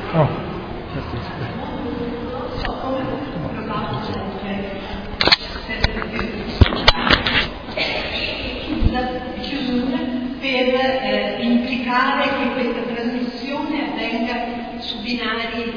Per implicare che questa trasmissione avvenga su binari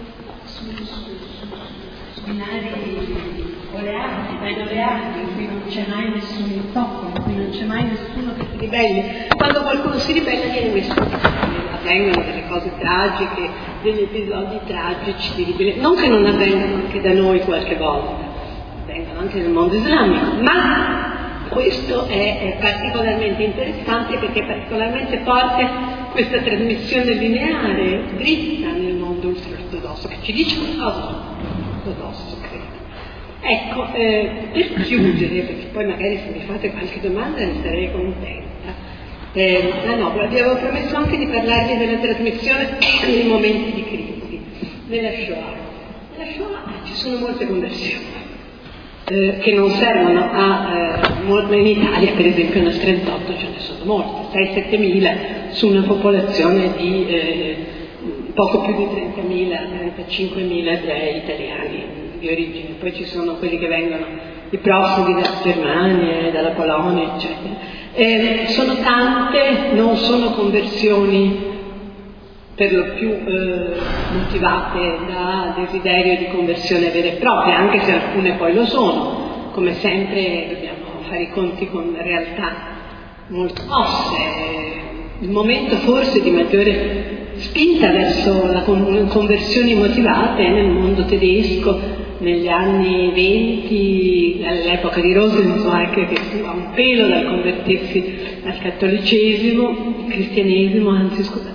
oleati, ben oleati, in cui non c'è mai nessun intoppo, in cui non c'è mai nessuno che si ribelli. Quando qualcuno si ribella viene messo in discussione, avvengono delle cose tragiche, degli episodi tragici di ribellione, non che non avvengano anche da noi qualche volta, avvengono anche nel mondo islamico, ma questo è particolarmente interessante perché è particolarmente forte questa trasmissione lineare, dritta nel mondo ultraortodosso, che ci dice qualcosa sull'ortodosso, credo. Ecco, per chiudere, perché poi magari se mi fate qualche domanda ne sarei contenta. No, vi avevo promesso anche di parlarvi della trasmissione nei momenti di crisi, nella Shoah. Nella Shoah ci sono molte conversioni che non servono molto in Italia, per esempio nel 38 ce ne sono molte, 6-7 mila su una popolazione di poco più di 30.000-35.000 ebrei italiani di origine. Poi ci sono quelli che vengono, i profughi dalla Germania, dalla Polonia, eccetera. Sono tante, non sono conversioni per lo più motivate da desiderio di conversione vera e propria, anche se alcune poi lo sono. Come sempre dobbiamo fare i conti con realtà molto mosse. Il momento forse di maggiore spinta verso la conversioni motivate nel mondo tedesco negli anni 20, all'epoca di Rosenzweig, che fu a un pelo dal convertirsi al cattolicesimo, al cristianesimo, anzi scusate,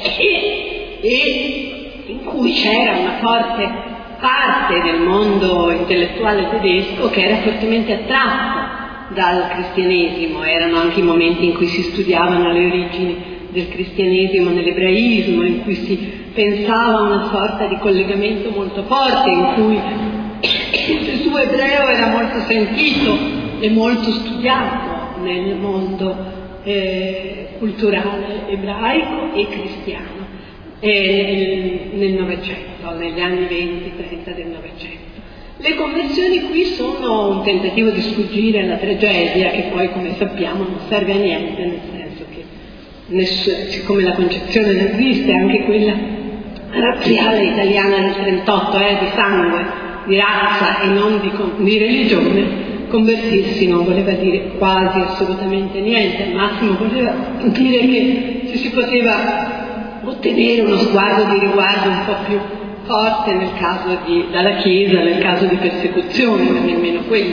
e in cui c'era una forte parte del mondo intellettuale tedesco che era fortemente attratto dal cristianesimo. Erano anche i momenti in cui si studiavano le origini del cristianesimo nell'ebraismo, in cui si pensava a una sorta di collegamento molto forte, in cui il Gesù ebreo era molto sentito e molto studiato nel mondo culturale ebraico e cristiano nel Novecento, negli anni 20-30 del Novecento. Le conversioni qui sono un tentativo di sfuggire alla tragedia, che poi, come sappiamo, non serve a niente, nel senso che siccome la concezione nazista è anche quella razziale italiana del 38, di sangue, di razza e non di religione, convertirsi non voleva dire quasi assolutamente niente, al massimo voleva dire che se si poteva ottenere uno sguardo di riguardo un po' più forte nel caso dalla Chiesa, nel caso di persecuzione, ma nemmeno quello.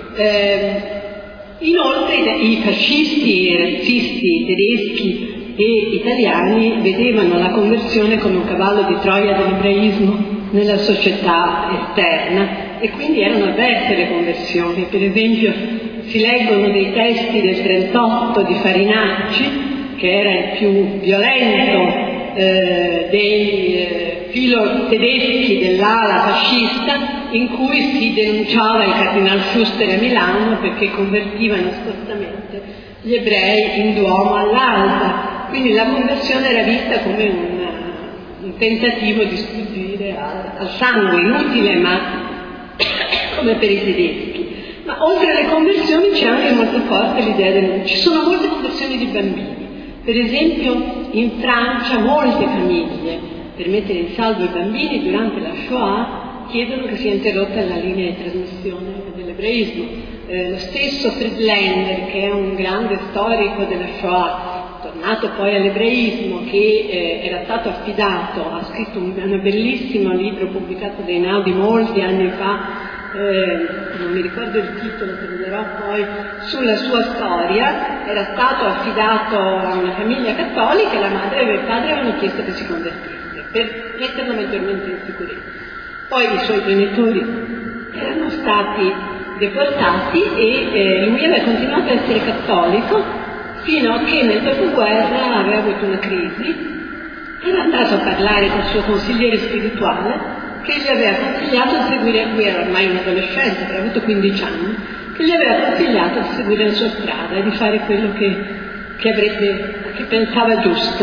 Inoltre i fascisti e razzisti tedeschi e italiani vedevano la conversione come un cavallo di Troia dell'ebraismo nella società esterna e quindi erano avverse le conversioni. Per esempio si leggono dei testi del 38 di Farinacci, che era il più violento dei filo tedeschi dell'ala fascista, in cui si denunciava il cardinal Schuster a Milano perché convertiva nascostamente gli ebrei in Duomo all'alba. Quindi la conversione era vista come un tentativo di sfuggire al sangue inutile, ma come per i tedeschi. Ma oltre alle conversioni c'è anche molto forte l'idea ci sono molte conversioni di bambini. Per esempio in Francia molte famiglie, per mettere in salvo i bambini durante la Shoah, chiedono che sia interrotta la linea di trasmissione dell'ebraismo. Lo stesso Friedländer, che è un grande storico della Shoah, tornato poi all'ebraismo, che era stato affidato, ha scritto un bellissimo libro pubblicato dai Einaudi molti anni fa, non mi ricordo il titolo, prenderò poi, sulla sua storia. Era stato affidato a una famiglia cattolica e la madre e il padre avevano chiesto che si convertisse per metterlo maggiormente in sicurezza. Poi i suoi genitori erano stati deportati e lui aveva continuato a essere cattolico fino a che nel dopoguerra aveva avuto una crisi. Era andato a parlare col suo consigliere spirituale, che gli aveva consigliato di seguire, lui era ormai un adolescente, aveva avuto 15 anni, che gli aveva consigliato di seguire la sua strada e di fare quello che pensava giusto.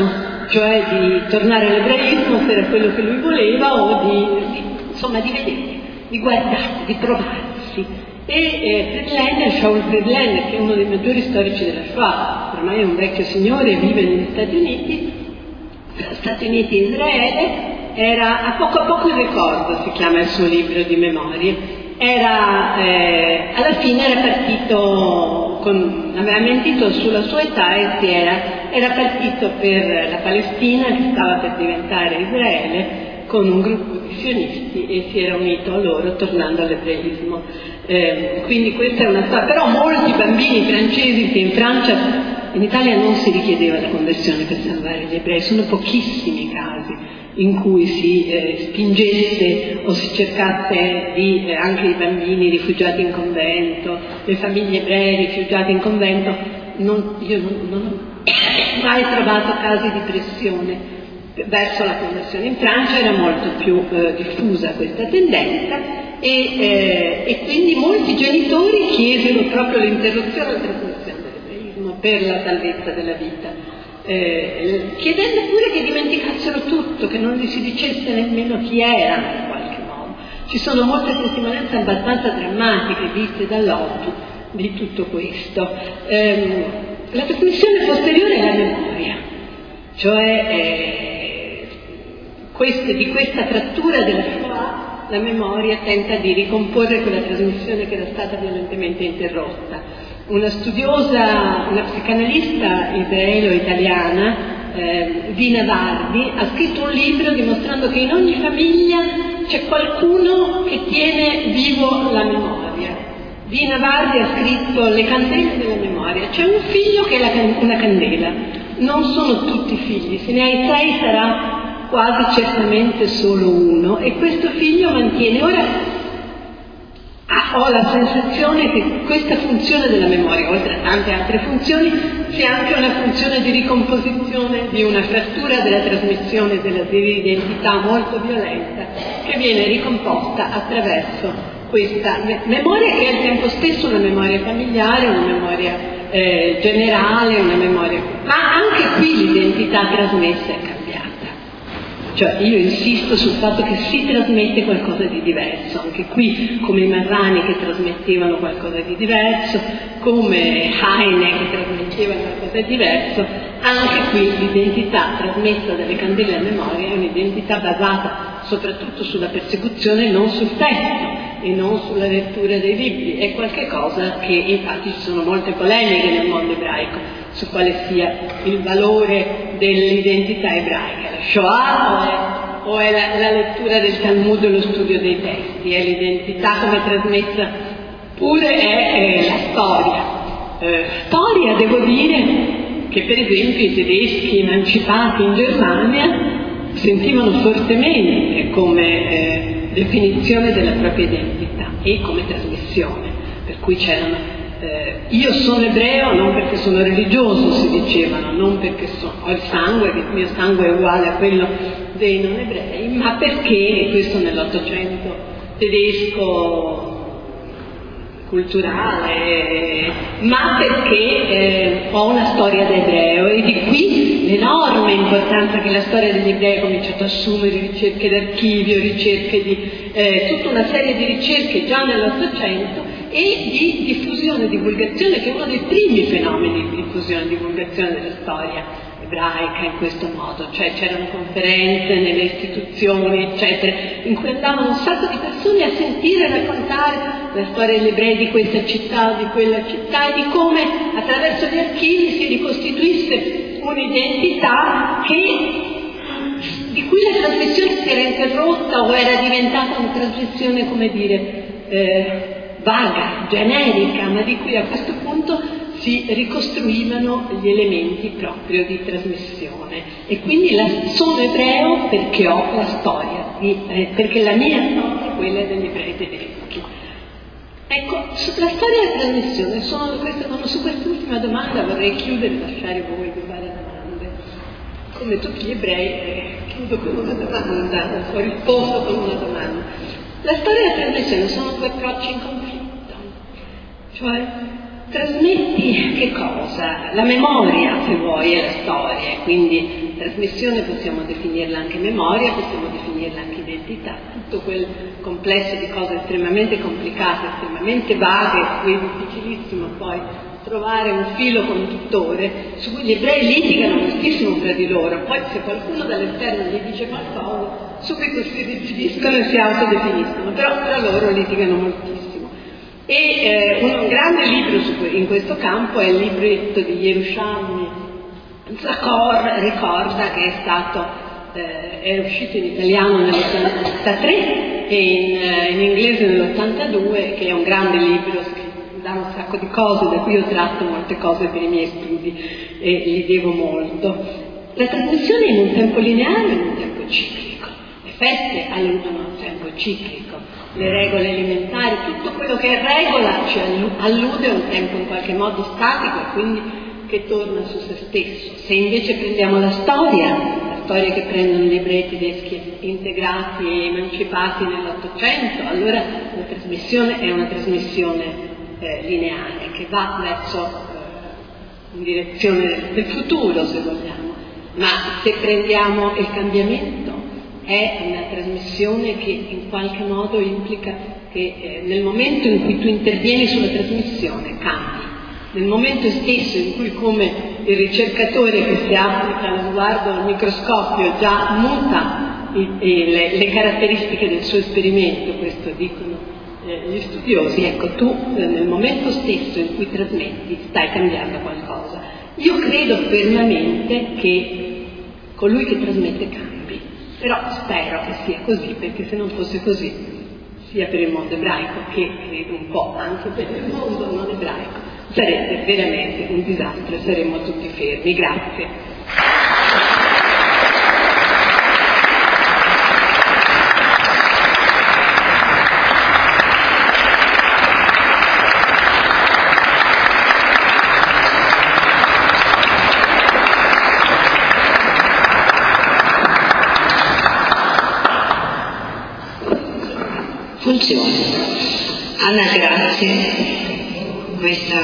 cioè di tornare all'ebraismo se era quello che lui voleva, o insomma di vedere, di guardare, di provarsi. E Shaul Verlaine, che è uno dei maggiori storici della Shoah, ormai è un vecchio signore, vive negli Stati Uniti e Israele, era a poco il ricordo, si chiama il suo libro di memorie. Alla fine era partito, aveva mentito sulla sua età e era partito per la Palestina, che stava per diventare Israele, con un gruppo di sionisti, e si era unito a loro tornando all'ebraismo. Quindi questa è una storia. Però molti bambini francesi, che in Italia non si richiedeva la conversione per salvare gli ebrei, sono pochissimi i casi in cui si spingesse o si cercasse anche i bambini rifugiati in convento, le famiglie ebree rifugiate in convento. Io non ho mai trovato casi di pressione verso la conversione. In Francia era molto più diffusa questa tendenza, e quindi molti genitori chiesero proprio l'interruzione della trasmissione dell'ebraismo per la salvezza della vita, chiedendo pure che dimenticassero tutto, che non gli si dicesse nemmeno chi erano in qualche modo. Ci sono molte testimonianze abbastanza drammatiche dette dall'ONU di tutto questo. La trasmissione posteriore è la memoria, cioè di questa frattura della Shoah la memoria tenta di ricomporre quella trasmissione che era stata violentemente interrotta. Una studiosa, una psicanalista israelo-italiana, Dina Vardi, ha scritto un libro dimostrando che in ogni famiglia c'è qualcuno che tiene vivo la memoria. Dina Vardi ha scritto Le candele della memoria. C'è un figlio che è una candela, non sono tutti figli, se ne hai 6 sarà quasi certamente solo uno, e questo figlio mantiene. Ora ho la sensazione che questa funzione della memoria, oltre a tante altre funzioni, sia anche una funzione di ricomposizione di una frattura della trasmissione dell'identità molto violenta, che viene ricomposta attraverso questa memoria, che è al tempo stesso una memoria familiare, una memoria generale, una memoria. Ma anche qui l'identità trasmessa è cambiata. Cioè io insisto sul fatto che si trasmette qualcosa di diverso, anche qui come i Marrani che trasmettevano qualcosa di diverso, come Heine che trasmetteva qualcosa di diverso, anche qui l'identità trasmessa dalle candele a memoria è un'identità basata soprattutto sulla persecuzione, non sul testo e non sulla lettura dei libri. È qualche cosa che, infatti ci sono molte polemiche nel mondo ebraico su quale sia il valore dell'identità ebraica. La Shoah o è la lettura del Talmud o lo studio dei testi? È l'identità come trasmessa, pure è la storia. Storia, devo dire, che per esempio i tedeschi emancipati in Germania sentivano fortemente come definizione della propria identità e come trasmissione, per cui c'erano io sono ebreo non perché sono religioso, si dicevano, non perché ho il sangue, che il mio sangue è uguale a quello dei non ebrei, ma perché, questo nell'Ottocento tedesco culturale, ma perché ho una storia da ebreo, e di qui l'enorme importanza che la storia degli ebrei ha cominciato a assumere, ricerche d'archivio, ricerche di tutta una serie di ricerche già nell'Ottocento, e di diffusione e divulgazione, che è uno dei primi fenomeni di diffusione e divulgazione della storia ebraica in questo modo. Cioè c'erano conferenze nelle istituzioni, eccetera, in cui andavano un sacco di persone a sentire raccontare la storia degli ebrei di questa città o di quella città, e di come attraverso gli archivi si ricostituisse un'identità di cui la trasmissione si era interrotta o era diventata una trasmissione, come dire, vaga, generica, ma di cui a questo punto si ricostruivano gli elementi proprio di trasmissione. E quindi sono ebreo perché ho la storia, perché la mia storia è quella degli ebrei tedeschi. Ecco, la storia della trasmissione, su quest'ultima domanda vorrei chiudere e lasciare voi di fare domande. Come tutti gli ebrei, chiudo con una domanda, ho risposto con una domanda. La storia della trasmissione sono due approcci in conflitto, cioè trasmetti che cosa? La memoria, se vuoi, è la storia, quindi trasmissione possiamo definirla anche memoria, possiamo definirla anche identità, tutto quel complesso di cose estremamente complicate, estremamente vaghe, su cui è difficilissimo poi trovare un filo conduttore, su cui gli ebrei litigano moltissimo tra di loro. Poi se qualcuno dall'esterno gli dice qualcosa, subito si ridefiniscono e si autodefiniscono, però tra loro litigano moltissimo. E un grande libro in questo campo è il libretto di Yerushalmi Zachor, ricorda, che è uscito in italiano nell'83 e in inglese nell'82, che è un grande libro, dà un sacco di cose, da cui ho tratto molte cose per i miei studi e gli devo molto. La trasmissione è in un tempo lineare e in un tempo ciclico. Le feste alludono a un tempo ciclico, le regole elementari, tutto quello che è regola ci allude a un tempo in qualche modo statico e quindi che torna su se stesso. Se invece prendiamo la storia che prendono gli ebrei tedeschi integrati e emancipati nell'800, allora la trasmissione è una trasmissione lineare che va verso in direzione del futuro, se vogliamo, ma se prendiamo il cambiamento è una trasmissione che in qualche modo implica che nel momento in cui tu intervieni sulla trasmissione cambi. Nel momento stesso in cui, come il ricercatore che si applica lo sguardo al microscopio già muta le caratteristiche del suo esperimento, questo dicono gli studiosi, ecco, tu nel momento stesso in cui trasmetti stai cambiando qualcosa. Io credo fermamente che colui che trasmette cambi, però spero che sia così, perché se non fosse così, sia per il mondo ebraico che credo un po' anche per il mondo non ebraico, sarebbe veramente un disastro e saremmo tutti fermi. Grazie. Funziona. Anna, grazie. Questa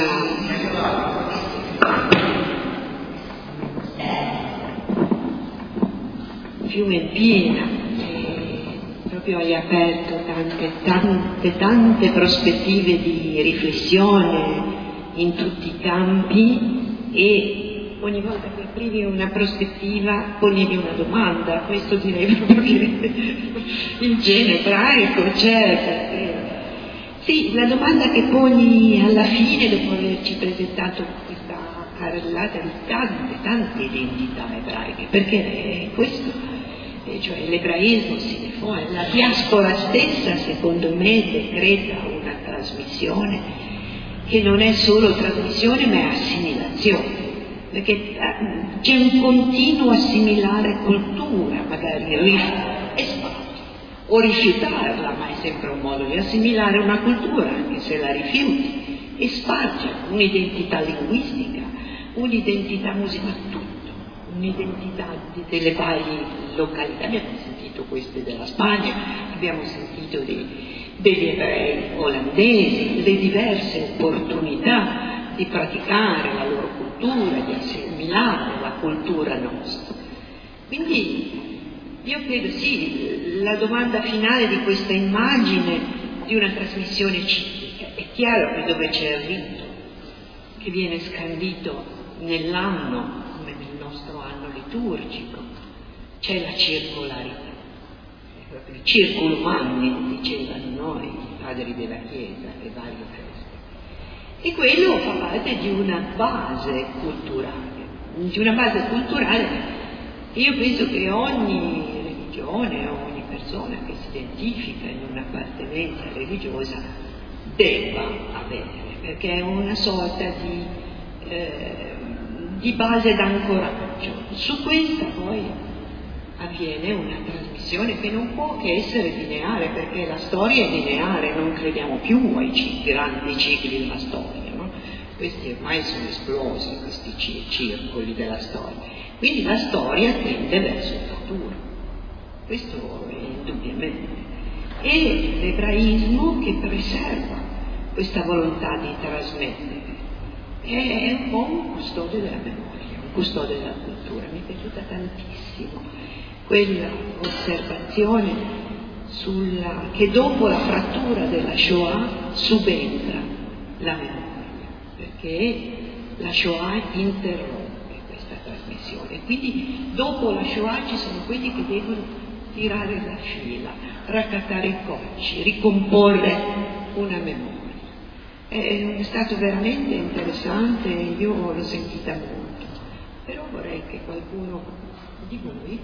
fiume piena, proprio hai aperto tante prospettive di riflessione in tutti i campi e ogni volta che aprivi una prospettiva ponevi una domanda. Questo direi proprio che il genere ebraico c'è, perché sì, la domanda che poni alla fine, dopo averci presentato questa carrellata di tante identità ebraiche, perché è questo, cioè l'ebraismo si diffonde, la diaspora stessa secondo me decreta una trasmissione che non è solo trasmissione ma è assimilazione, perché c'è un continuo assimilare cultura, magari o rifiutarla, ma è sempre un modo di assimilare una cultura, anche se la rifiuti, e spargere un'identità linguistica, un'identà musicale, tutto, un'identità delle varie località. Abbiamo sentito queste della Spagna, abbiamo sentito degli ebrei olandesi, le diverse opportunità di praticare la loro cultura, di assimilare la cultura nostra. Quindi io credo sì, la domanda finale di questa immagine di una trasmissione ciclica, è chiaro che dove c'è il rito, che viene scandito nell'anno, come nel nostro anno liturgico, c'è la circolarità, proprio il circulum anni, dicevano noi, i padri della Chiesa, le varie feste. E quello fa parte di una base culturale, io penso che ogni religione, ogni persona che si identifica in un'appartenenza religiosa debba avere, perché è una sorta di base d'ancoraggio. Su questa poi avviene una trasmissione che non può che essere lineare, perché la storia è lineare, non crediamo più ai grandi cicli della storia, no? Questi ormai sono esplosi, questi circoli della storia. Quindi la storia tende verso il futuro, questo è indubbiamente. E l'ebraismo che preserva questa volontà di trasmettere è un po' un custode della memoria, un custode della cultura. Mi è piaciuta tantissimo quella osservazione che dopo la frattura della Shoah subentra la memoria, perché la Shoah interrompe questa trasmissione. Quindi dopo la Shoah ci sono quelli che devono tirare la fila, raccattare i cocci, ricomporre una memoria. È stato veramente interessante, io l'ho sentita molto, però vorrei che qualcuno di voi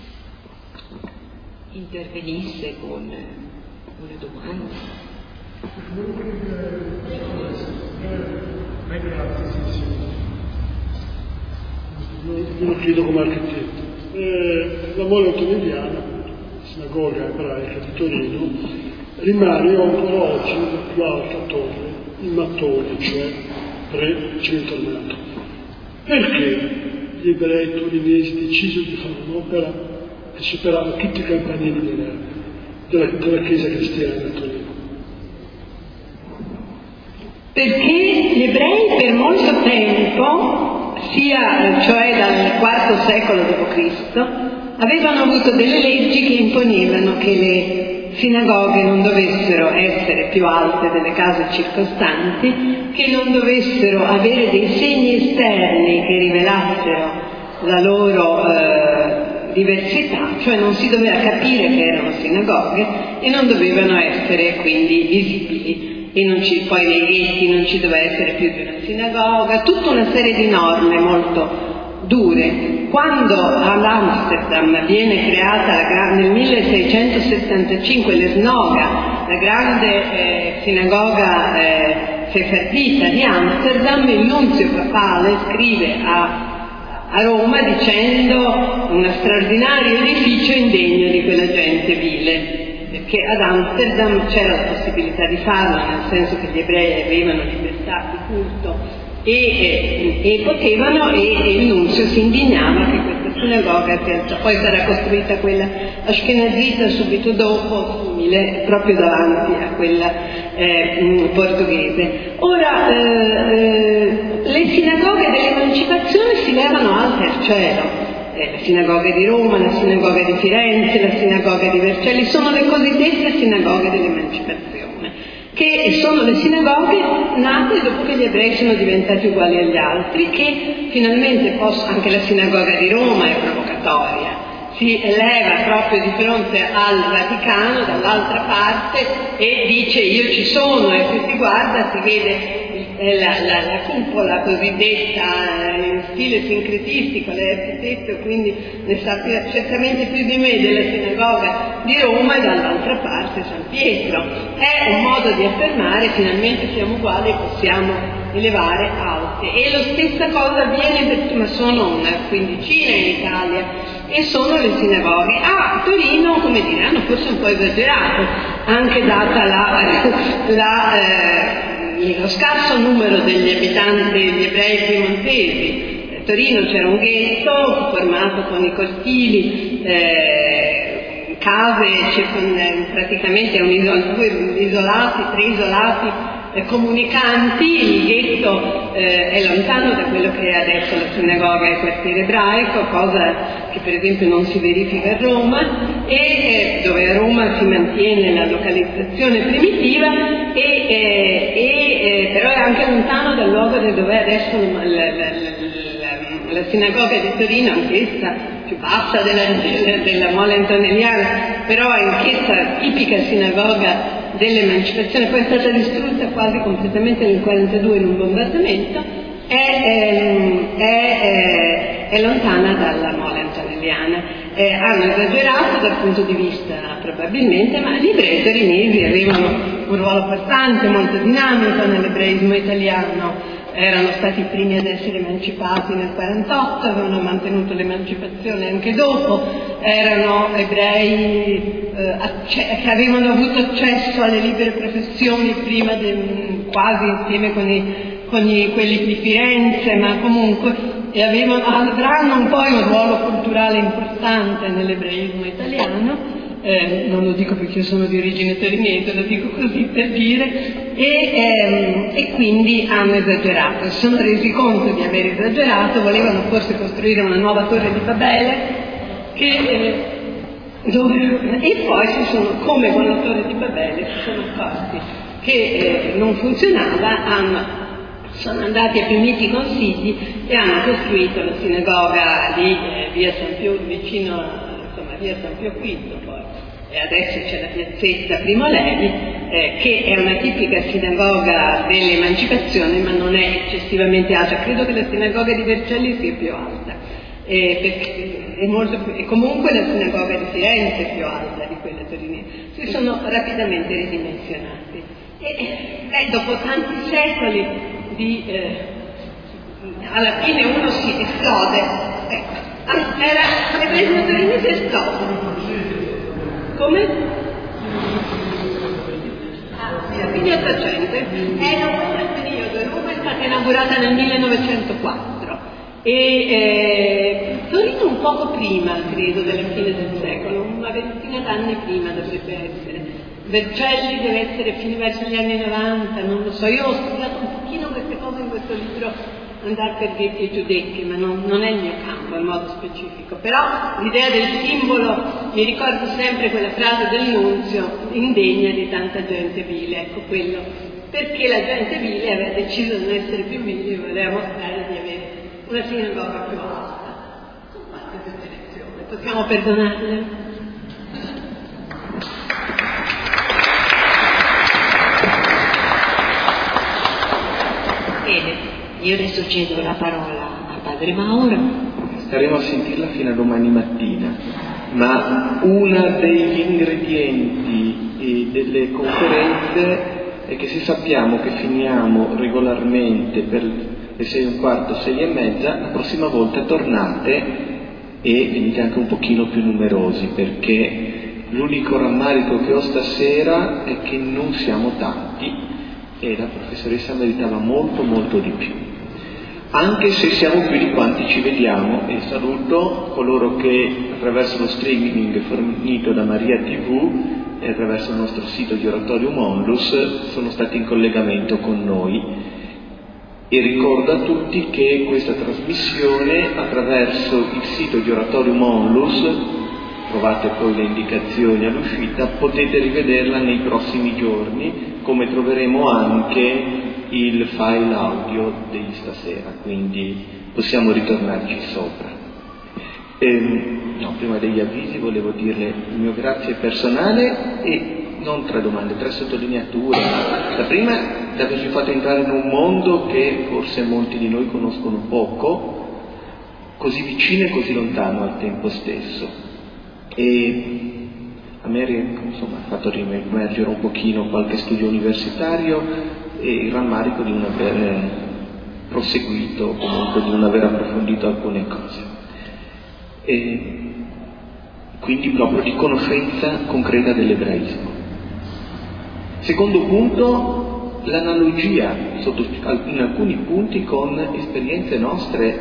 intervenisse con una domanda. Io lo chiedo come architetto. La Mole Antonelliana, sinagoga ebraica di Torino, rimane ancora oggi la più alta torre in mattoni, cioè pre-cimentonato. Perché gli ebrei torinesi decisero di fare un'opera che superava tutti i campanili della Chiesa cristiana a Torino? Perché gli ebrei per molto tempo, cioè dal IV secolo d.C., avevano avuto delle leggi che imponevano che le sinagoghe non dovessero essere più alte delle case circostanti, che non dovessero avere dei segni esterni che rivelassero la loro diversità, cioè non si doveva capire che erano sinagoghe e non dovevano essere quindi visibili. E poi nei ghetti non ci doveva essere più di una sinagoga, tutta una serie di norme molto dure. Quando all'Amsterdam viene creata nel 1675 l'Esnoga, la grande sinagoga sefardita di Amsterdam, il nunzio papale scrive a Roma dicendo una straordinario edificio indegno di quella gente vile, perché ad Amsterdam c'era la possibilità di farlo, nel senso che gli ebrei avevano libertà di culto e potevano, e il nunzio si indignava che questa sinagoga poi sarà costruita quella ashkenazita subito dopo, simile, proprio davanti a quella portoghese. Ora le sinagoghe dell'emancipazione si levano alte al cielo. La sinagoga di Roma, la sinagoga di Firenze, la sinagoga di Vercelli sono le cosiddette sinagoghe dell'emancipazione, che sono le sinagoghe nate dopo che gli ebrei sono diventati uguali agli altri, che finalmente anche la sinagoga di Roma è provocatoria, si eleva proprio di fronte al Vaticano dall'altra parte e dice io ci sono, e se si guarda si vede la cupola cosiddetta in stile sincretistico, lei è architetto quindi ne sa certamente più di me, della sinagoga di Roma, e dall'altra parte San Pietro. È un modo di affermare finalmente siamo uguali e possiamo elevare alte, e la stessa cosa avviene ma sono una quindicina in Italia, e sono le sinagoghe. A Torino, come dire, hanno forse un po' esagerato, anche data lo scarso numero degli abitanti degli ebrei piemontesi. A Torino c'era un ghetto formato con i cortili, case praticamente tre isolati comunicanti. Il ghetto è lontano da quello che è adesso la sinagoga e il quartiere ebraico, cosa che per esempio non si verifica a Roma, e dove a Roma si mantiene la localizzazione primitiva, però è anche lontano dal luogo dove è adesso la sinagoga di Torino, anch'essa più bassa della Mole Antonelliana, però anch'essa tipica sinagoga dell'emancipazione, poi è stata distrutta quasi completamente nel 1942 in un bombardamento, è lontana dalla Mole Antonelliana. Hanno esagerato dal punto di vista probabilmente, ma gli ebrei torinesi avevano un ruolo importante, molto dinamico nell'ebraismo italiano. Erano stati i primi ad essere emancipati nel 1948, avevano mantenuto l'emancipazione anche dopo, erano ebrei che avevano avuto accesso alle libere professioni prima quasi insieme con quelli di Firenze, ma comunque avranno un po' un ruolo culturale importante nell'ebraismo italiano, non lo dico perché io sono di origine torinese, lo dico così per dire, e quindi hanno esagerato, si sono resi conto di aver esagerato, volevano forse costruire una nuova torre di Babele e poi come con la torre di Babele si sono accorti che non funzionava, sono andati a più miti consigli e hanno costruito la sinagoga di via San Pio, vicino, insomma, via San Pio V, poi. E adesso c'è la piazzetta Primo Levi, che è una tipica sinagoga dell'emancipazione, ma non è eccessivamente alta. Credo che la sinagoga di Vercelli sia più alta, e comunque la sinagoga di Firenze è più alta di quella torinese. Si sono rapidamente ridimensionati. E dopo tanti secoli alla fine uno si esplode. L'ebraico torinese esplode. Come? Sì, a fine 800. È dopo quel periodo. Roma è stata inaugurata nel 1904 e Torino un poco prima, credo, della fine del secolo, una ventina d'anni prima dovrebbe essere. Vercelli deve essere fino verso gli anni 90, non lo so. Io ho studiato un pochino queste cose in questo libro, andare per detti e giudecchi, ma non è il mio campo in modo specifico. Però l'idea del simbolo, mi ricordo sempre quella frase del Nunzio, indegna di tanta gente vile, ecco quello, perché la gente vile aveva deciso di non essere più vile e voleva mostrare di avere una sinagoga più alta. Sono fatte queste lezioni, possiamo perdonarle? Bene. Io adesso cedo la parola a Padre Mauro. Staremo a sentirla fino a domani mattina, ma uno degli ingredienti delle conferenze è che se sappiamo che finiamo regolarmente per le 6:15, 6:30, la prossima volta tornate e venite anche un pochino più numerosi, perché l'unico rammarico che ho stasera è che non siamo tanti e la professoressa meritava molto molto di più. Anche se siamo più di quanti ci vediamo, e saluto coloro che attraverso lo streaming fornito da Maria TV e attraverso il nostro sito di Oratorium Onlus sono stati in collegamento con noi, e ricordo a tutti che questa trasmissione attraverso il sito di Oratorium Onlus, trovate poi le indicazioni all'uscita, potete rivederla nei prossimi giorni, come troveremo anche il file audio di stasera, quindi possiamo ritornarci sopra. Prima degli avvisi volevo dirle il mio grazie personale e non 3 domande, 3 sottolineature. La prima, di averci fatto entrare in un mondo che forse molti di noi conoscono poco, così vicino e così lontano al tempo stesso. E a me ha fatto riemergere un pochino qualche studio universitario e il rammarico di non aver proseguito o comunque di non aver approfondito alcune cose. E quindi proprio di conoscenza concreta dell'ebraismo. Secondo punto, l'analogia in alcuni punti con esperienze nostre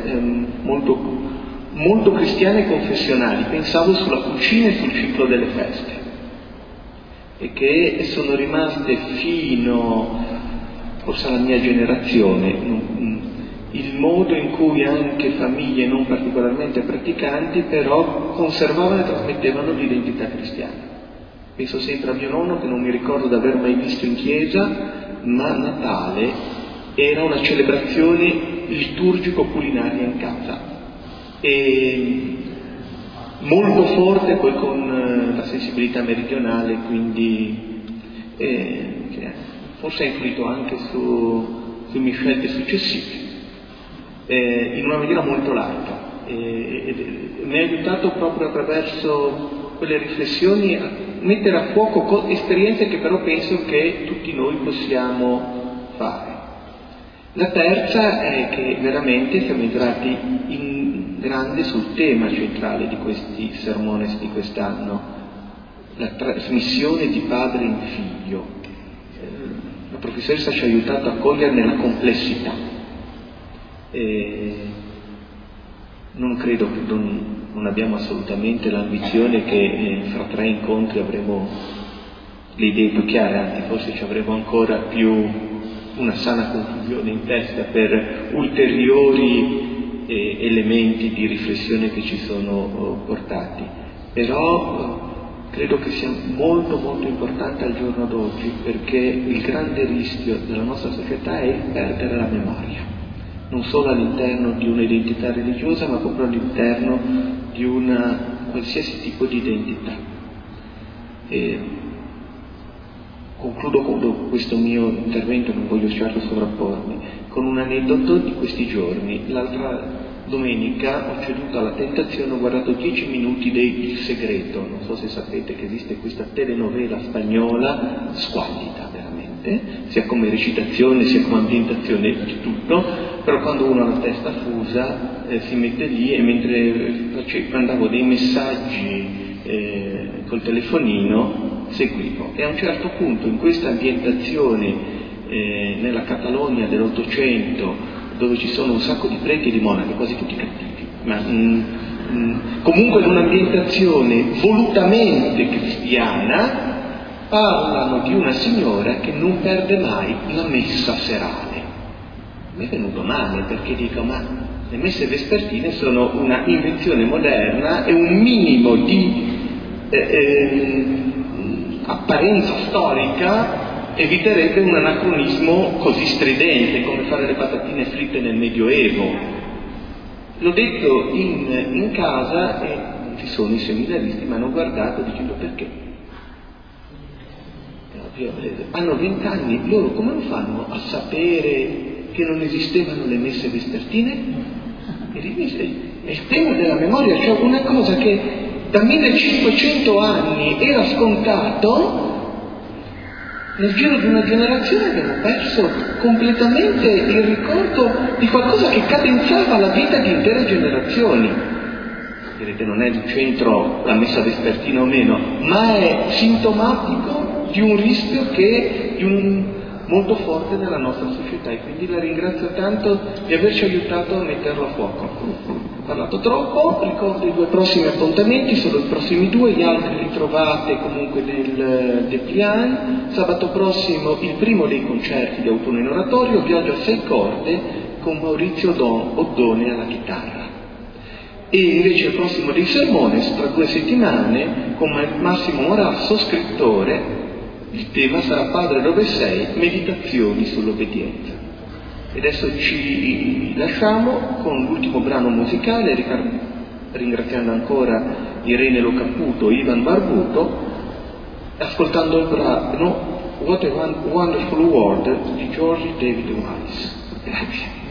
molto cristiane e confessionali. Pensavo sulla cucina e sul ciclo delle feste, e che sono rimaste fino forse alla mia generazione il modo in cui anche famiglie non particolarmente praticanti però conservavano e trasmettevano l'identità cristiana. Penso sempre a mio nonno, che non mi ricordo di aver mai visto in chiesa, ma Natale era una celebrazione liturgico-culinaria in casa, e molto forte poi con la sensibilità meridionale, quindi forse ha influito anche sulle mie scelte successive, in una maniera molto larga, mi ha aiutato proprio attraverso quelle riflessioni a mettere a fuoco esperienze che però penso che tutti noi possiamo fare. La terza è che veramente siamo entrati in grande sul tema centrale di questi sermones di quest'anno, la trasmissione di padre in figlio. La professoressa ci ha aiutato a coglierne la complessità. Non credo che non abbiamo assolutamente l'ambizione che fra 3 incontri avremo le idee più chiare, anzi forse ci avremo ancora più una sana confusione in testa per ulteriori elementi di riflessione che ci sono portati. Però credo che sia molto molto importante al giorno d'oggi, perché il grande rischio della nostra società è il perdere la memoria, non solo all'interno di un'identità religiosa, ma proprio all'interno di una qualsiasi tipo di identità. Concludo con questo mio intervento, non voglio certo sovrappormi, con un aneddoto di questi giorni. L'altra domenica ho ceduto alla tentazione, ho guardato 10 minuti di Il Segreto, non so se sapete che esiste questa telenovela spagnola squallida veramente, sia come recitazione sia come ambientazione di tutto, però quando uno ha la testa fusa si mette lì, e mentre mandavo dei messaggi col telefonino seguivo, e a un certo punto in questa ambientazione nella Catalogna dell'800, dove ci sono un sacco di preti e di monache, quasi tutti cattivi, ma comunque in un'ambientazione volutamente cristiana, parlano di una signora che non perde mai la messa serale. Mi è venuto male, perché dico, ma le messe vespertine sono una invenzione moderna e un minimo di apparenza storica eviterebbe un anacronismo così stridente come fare le patatine fritte nel Medioevo. L'ho detto in casa e non ci sono i seminaristi, mi hanno guardato dicendo: perché? Hanno 20 anni, loro come lo fanno a sapere che non esistevano le messe vespertine? È il tema della memoria, cioè una cosa che da 1500 anni era scontato. Nel giro di una generazione abbiamo perso completamente il ricordo di qualcosa che cadenzava la vita di intere generazioni. Direte, non è il centro la messa vespertina o meno, ma è sintomatico di un rischio molto forte nella nostra società, e quindi la ringrazio tanto di averci aiutato a metterlo a fuoco. Ho parlato troppo, ricordo i 2 prossimi appuntamenti, sono i prossimi 2, gli altri li trovate comunque nel Deplian. Sabato prossimo il primo dei concerti di autunno in oratorio, Viaggio a 6 corde con Maurizio Oddone alla chitarra. E invece il prossimo dei sermones, tra 2 settimane, con Massimo Morasso, scrittore. Il tema sarà Padre dove sei? Meditazioni sull'obbedienza. E adesso ci lasciamo con l'ultimo brano musicale, ringraziando ancora Irene Lo Caputo e Ivan Barbuto, ascoltando il brano What a Wonderful World di George David Weiss. Grazie.